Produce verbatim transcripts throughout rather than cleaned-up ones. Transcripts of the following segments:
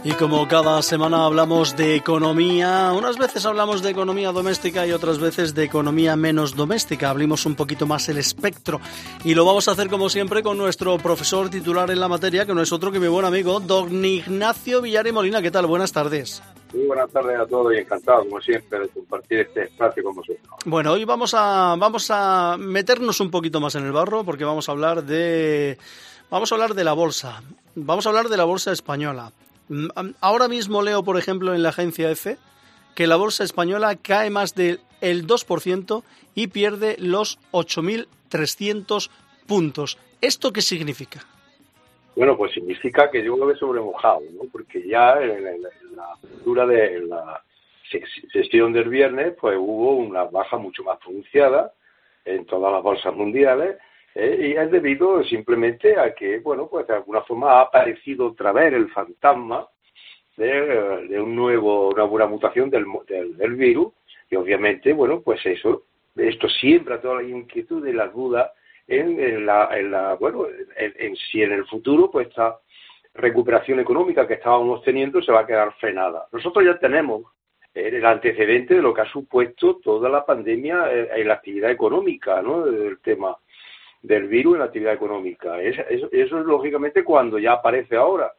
Y como cada semana hablamos de economía, unas veces hablamos de economía doméstica y otras veces de economía menos doméstica. Abrimos un poquito más el espectro y lo vamos a hacer como siempre con nuestro profesor titular en la materia, que no es otro que mi buen amigo, don Ignacio Villar y Molina. ¿Qué tal? Buenas tardes. Muy buenas tardes a todos y encantado, como siempre, de compartir este espacio con vosotros. Bueno, hoy vamos a, vamos a meternos un poquito más en el barro porque vamos a hablar de, vamos a hablar de la bolsa. Vamos a hablar de la bolsa española. Ahora mismo leo, por ejemplo, en la agencia EFE que la bolsa española cae más del dos por ciento y pierde los ocho mil trescientos puntos. ¿Esto qué significa? Bueno, pues significa que yo lo he sobremojado, ¿no? Porque ya en la, en la apertura de la sesión del viernes, pues hubo una baja mucho más pronunciada en todas las bolsas mundiales, ¿eh? Y es debido simplemente a que, bueno, pues de alguna forma ha aparecido otra vez el fantasma de, de un nuevo, una buena mutación del, del, del virus, y obviamente, bueno, pues eso, esto siembra toda la inquietud y las dudas en, en la, en la, bueno, en, en si en el futuro, pues esta recuperación económica que estábamos teniendo se va a quedar frenada. Nosotros ya tenemos el antecedente de lo que ha supuesto toda la pandemia en la actividad económica, ¿no? El tema del virus en la actividad económica. Eso, eso, eso es lógicamente cuando ya aparece ahora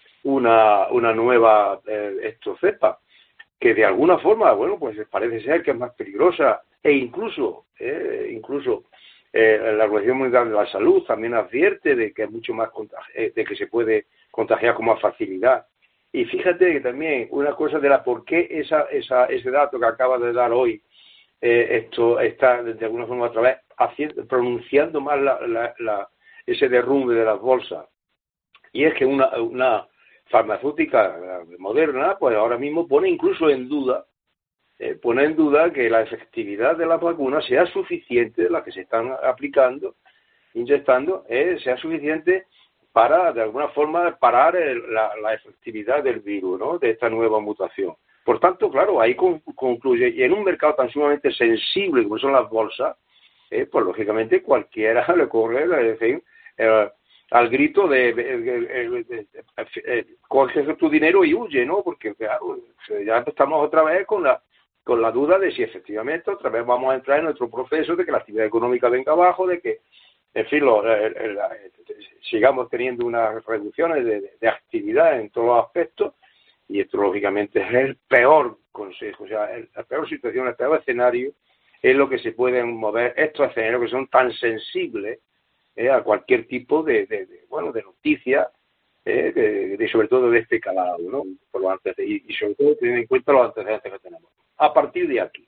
una, una nueva eh, esto cepa, que de alguna forma, bueno, pues parece ser que es más peligrosa, e incluso, eh, incluso eh, la Organización Mundial de la Salud también advierte de que es mucho más contagi- de que se puede contagiar con más facilidad. Y fíjate que también una cosa de la por qué esa, esa, ese dato que acaba de dar hoy, eh, esto está de alguna forma otra vez haciendo, pronunciando más la, la, la, ese derrumbe de las bolsas. Y es que una, una farmacéutica moderna, pues ahora mismo pone incluso en duda, eh, pone en duda que la efectividad de las vacunas sea suficiente, las que se están aplicando, inyectando, eh, sea suficiente para, de alguna forma, parar el, la, la efectividad del virus, ¿no? De esta nueva mutación. Por tanto, claro, ahí con, concluye, y en un mercado tan sumamente sensible como son las bolsas, eh, pues lógicamente cualquiera le corre, es decir, eh, al grito de, de, de, de, de, de coge tu dinero y huye, ¿no? Porque claro, ya estamos otra vez con la con la duda de si efectivamente otra vez vamos a entrar en nuestro proceso de que la actividad económica venga abajo, de que en fin, lo, el, el, el, sigamos teniendo unas reducciones de, de, de actividad en todos los aspectos, y esto lógicamente es el peor consejo, o sea, el, la peor situación, el peor escenario es lo que se pueden mover estos escenarios que son tan sensibles eh, a cualquier tipo de, de, de bueno, de noticias, eh, de, de, sobre todo de este calado, ¿no? Por lo antes, y, y sobre todo teniendo en cuenta los antecedentes que tenemos. A partir de aquí,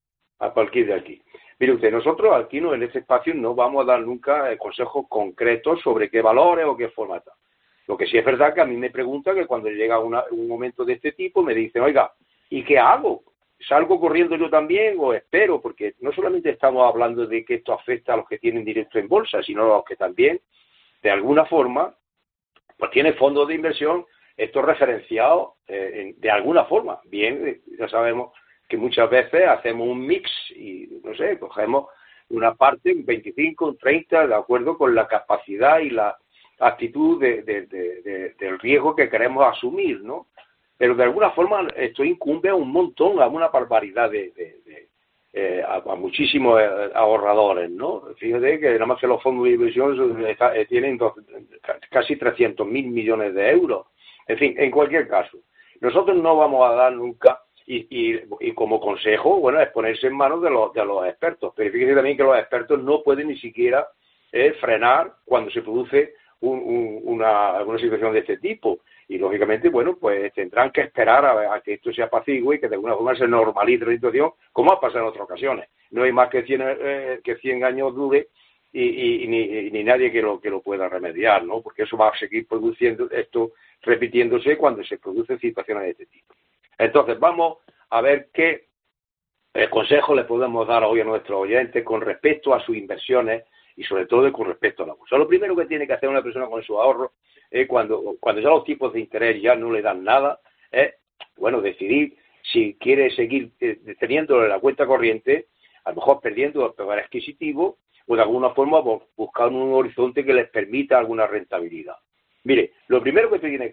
a partir de aquí. Mire usted, nosotros aquí no, en este espacio no vamos a dar nunca eh, consejos concretos sobre qué valores o qué forma tal. Lo que sí es verdad que a mí me pregunta que cuando llega una, un momento de este tipo me dicen, oiga, ¿y qué hago? ¿Salgo corriendo yo también o espero? Porque no solamente estamos hablando de que esto afecta a los que tienen directo en bolsa, sino a los que también, de alguna forma, pues tienen fondos de inversión, estos referenciados eh, en, de alguna forma. Bien, ya sabemos que muchas veces hacemos un mix y, no sé, cogemos una parte, un veinticinco, un treinta, de acuerdo con la capacidad y la actitud de, de, de, de, del riesgo que queremos asumir, ¿no? Pero de alguna forma esto incumbe a un montón, a una barbaridad de, de, de eh, a, a muchísimos ahorradores, ¿no? Fíjate que nada más que los fondos de inversión está, eh, tienen dos, casi trescientos mil millones de euros. En fin, en cualquier caso, nosotros no vamos a dar nunca, y, y, y como consejo, bueno, es ponerse en manos de los, de los expertos. Pero fíjese también que los expertos no pueden ni siquiera eh, frenar cuando se produce un, un, una, una situación de este tipo. Y lógicamente, bueno, pues tendrán que esperar a, a que esto se apacigüe y que de alguna forma se normalice la situación, como ha pasado en otras ocasiones. No hay más que cien, eh, que cien años dure y, y, y, ni, y ni nadie que lo, que lo pueda remediar, ¿no? Porque eso va a seguir produciendo esto, repitiéndose cuando se producen situaciones de este tipo. Entonces, vamos a ver qué eh, consejo le podemos dar hoy a nuestros oyentes con respecto a sus inversiones y sobre todo con respecto a la bolsa. Lo primero que tiene que hacer una persona con su ahorro eh, cuando, cuando ya los tipos de interés ya no le dan nada, es, bueno, decidir si quiere seguir eh, teniéndolo en la cuenta corriente, a lo mejor perdiendo el poder adquisitivo, o de alguna forma buscar un horizonte que les permita alguna rentabilidad. Mire, lo primero que tiene que ver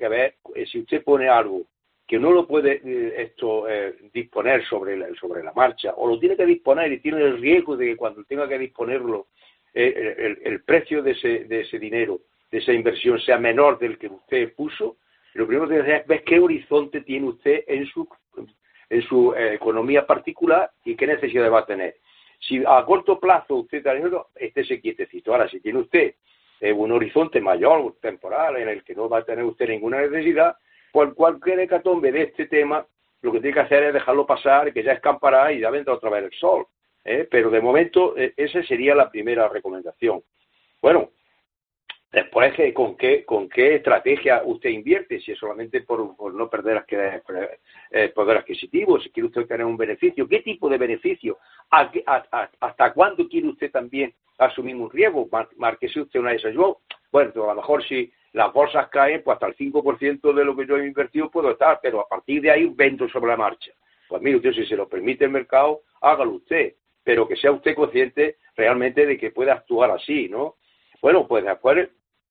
si usted pone algo que no lo puede eh, esto eh, disponer sobre la, sobre la marcha, o lo tiene que disponer y tiene el riesgo de que cuando tenga que disponerlo eh, el, el precio de ese, de ese dinero, de esa inversión, sea menor del que usted puso, lo primero que tiene que hacer es ver qué horizonte tiene usted en su, en su eh, economía particular y qué necesidades va a tener. Si a corto plazo usted está dinero, estése quietecito. Ahora, si tiene usted eh, un horizonte mayor, temporal, en el que no va a tener usted ninguna necesidad, pues cualquier hecatombe de este tema, lo que tiene que hacer es dejarlo pasar, que ya escampará y ya vendrá otra vez el sol. ¿eh? Pero de momento, eh, esa sería la primera recomendación. Bueno, después, ¿con qué, con qué estrategia usted invierte? Si es solamente por, por no perder eh, poder adquisitivo, si quiere usted tener un beneficio, ¿qué tipo de beneficio? ¿A, a, a, ¿Hasta cuándo quiere usted también asumir un riesgo? Mar, márquese usted una de esas. Yo, bueno, a lo mejor si las bolsas caen, pues hasta el cinco por ciento de lo que yo he invertido puedo estar, pero a partir de ahí vendo sobre la marcha. Pues mire usted, si se lo permite el mercado, hágalo usted, pero que sea usted consciente realmente de que puede actuar así, ¿no? Bueno, pues después,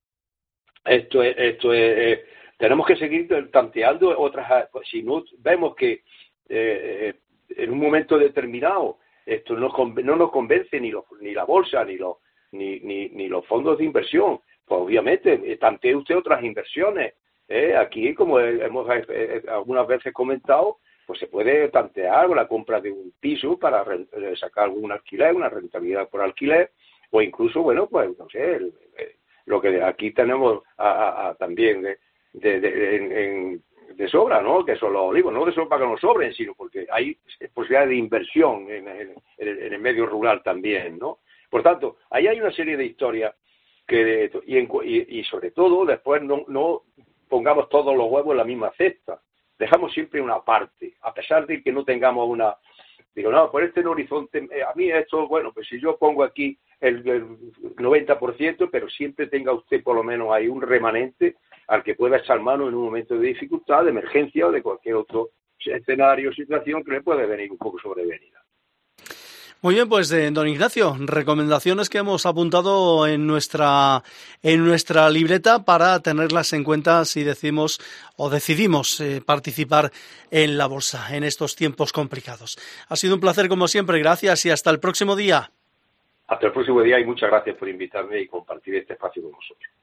esto es, esto es, eh, tenemos que seguir tanteando otras, pues si no vemos que eh, en un momento determinado esto no, no nos convence ni, los, ni la bolsa, ni los, ni, ni, ni los fondos de inversión, pues obviamente tantee usted otras inversiones. ¿eh? Aquí, como hemos eh, algunas veces comentado, pues se puede tantear la compra de un piso para sacar algún alquiler, una rentabilidad por alquiler, o incluso, bueno, pues no sé, el, el, lo que aquí tenemos a, a, a también de, de, de, en, en, de sobra, ¿no? Que son los olivos, no de sobra para que nos sobren, sino porque hay posibilidad de inversión en, en, en el medio rural también, ¿no? Por tanto, ahí hay una serie de historias que y, en, y, y sobre todo después no, no pongamos todos los huevos en la misma cesta, dejamos siempre una parte, a pesar de que no tengamos una, digo, no, por este horizonte, eh, a mí esto, bueno, pues si yo pongo aquí el, el noventa por ciento, pero siempre tenga usted por lo menos ahí un remanente al que pueda echar mano en un momento de dificultad, de emergencia o de cualquier otro escenario o situación que le puede venir un poco sobrevenida. Muy bien, pues eh, don Ignacio, recomendaciones que hemos apuntado en nuestra en nuestra libreta para tenerlas en cuenta si decimos o decidimos eh, participar en la bolsa en estos tiempos complicados. Ha sido un placer como siempre, gracias y hasta el próximo día. Hasta el próximo día y muchas gracias por invitarme y compartir este espacio con vosotros.